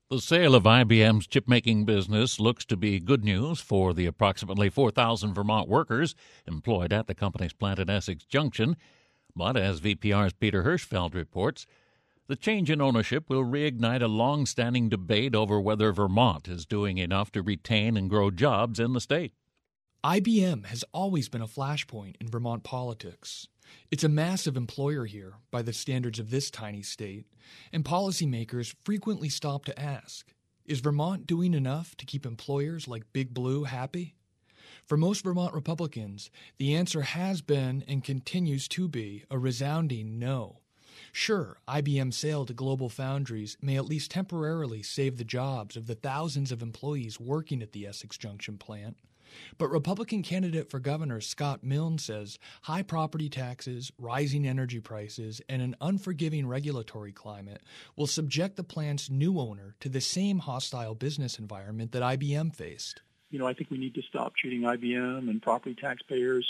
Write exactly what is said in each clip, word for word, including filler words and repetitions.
The sale of I B M's chip-making business looks to be good news for the approximately four thousand Vermont workers employed at the company's plant at Essex Junction. But as V P R's Peter Hirschfeld reports, the change in ownership will reignite a long-standing debate over whether Vermont is doing enough to retain and grow jobs in the state. I B M has always been a flashpoint in Vermont politics. It's a massive employer here by the standards of this tiny state, and policymakers frequently stop to ask, is Vermont doing enough to keep employers like Big Blue happy? For most Vermont Republicans, the answer has been and continues to be a resounding no. Sure, I B M's sale to Global Foundries may at least temporarily save the jobs of the thousands of employees working at the Essex Junction plant. But Republican candidate for governor Scott Milne says high property taxes, rising energy prices, and an unforgiving regulatory climate will subject the plant's new owner to the same hostile business environment that I B M faced. You know, I think we need to stop treating I B M and property taxpayers,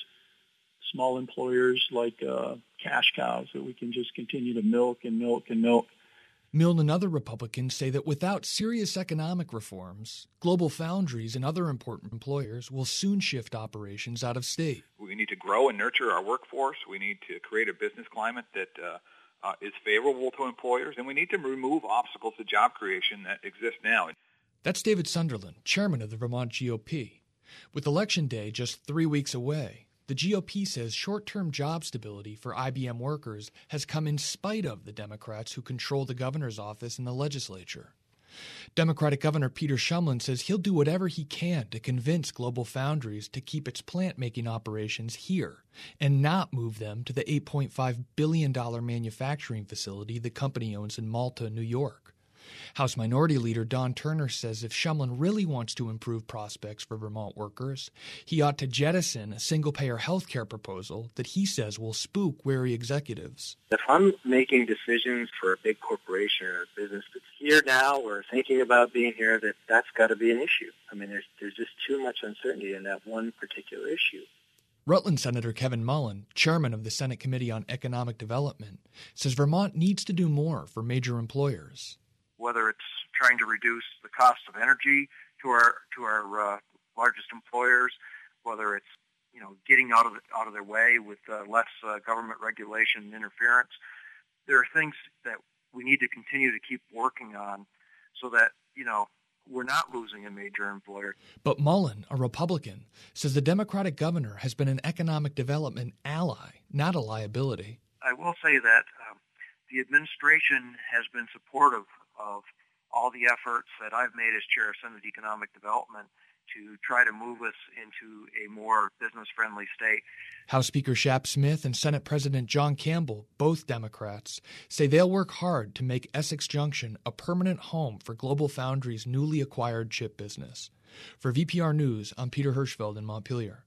small employers, like uh, cash cows that we can just continue to milk and milk and milk. Milne and other Republicans say that without serious economic reforms, Global Foundries and other important employers will soon shift operations out of state. We need to grow and nurture our workforce. We need to create a business climate that uh, uh, is favorable to employers, and we need to remove obstacles to job creation that exist now. That's David Sunderland, chairman of the Vermont G O P. With Election Day just three weeks away, the G O P says short-term job stability for I B M workers has come in spite of the Democrats who control the governor's office and the legislature. Democratic Governor Peter Shumlin says he'll do whatever he can to convince Global Foundries to keep its plant-making operations here and not move them to the eight point five billion dollars manufacturing facility the company owns in Malta, New York. House Minority Leader Don Turner says if Shumlin really wants to improve prospects for Vermont workers, he ought to jettison a single-payer health care proposal that he says will spook wary executives. If I'm making decisions for a big corporation or a business that's here now or thinking about being here, that that's got to be an issue. I mean, there's there's just too much uncertainty in that one particular issue. Rutland Senator Kevin Mullen, chairman of the Senate Committee on Economic Development, says Vermont needs to do more for major employers. Whether it's trying to reduce the cost of energy to our to our uh, largest employers, whether it's you know getting out of the, out of their way with uh, less uh, government regulation and interference, there are things that we need to continue to keep working on, so that you know we're not losing a major employer. But Mullen, a Republican, says the Democratic governor has been an economic development ally, not a liability. I will say that um, the administration has been supportive of all the efforts that I've made as chair of Senate Economic Development to try to move us into a more business-friendly state. House Speaker Shap Smith and Senate President John Campbell, both Democrats, say they'll work hard to make Essex Junction a permanent home for Global Foundries' newly acquired chip business. For V P R News, I'm Peter Hirschfeld in Montpelier.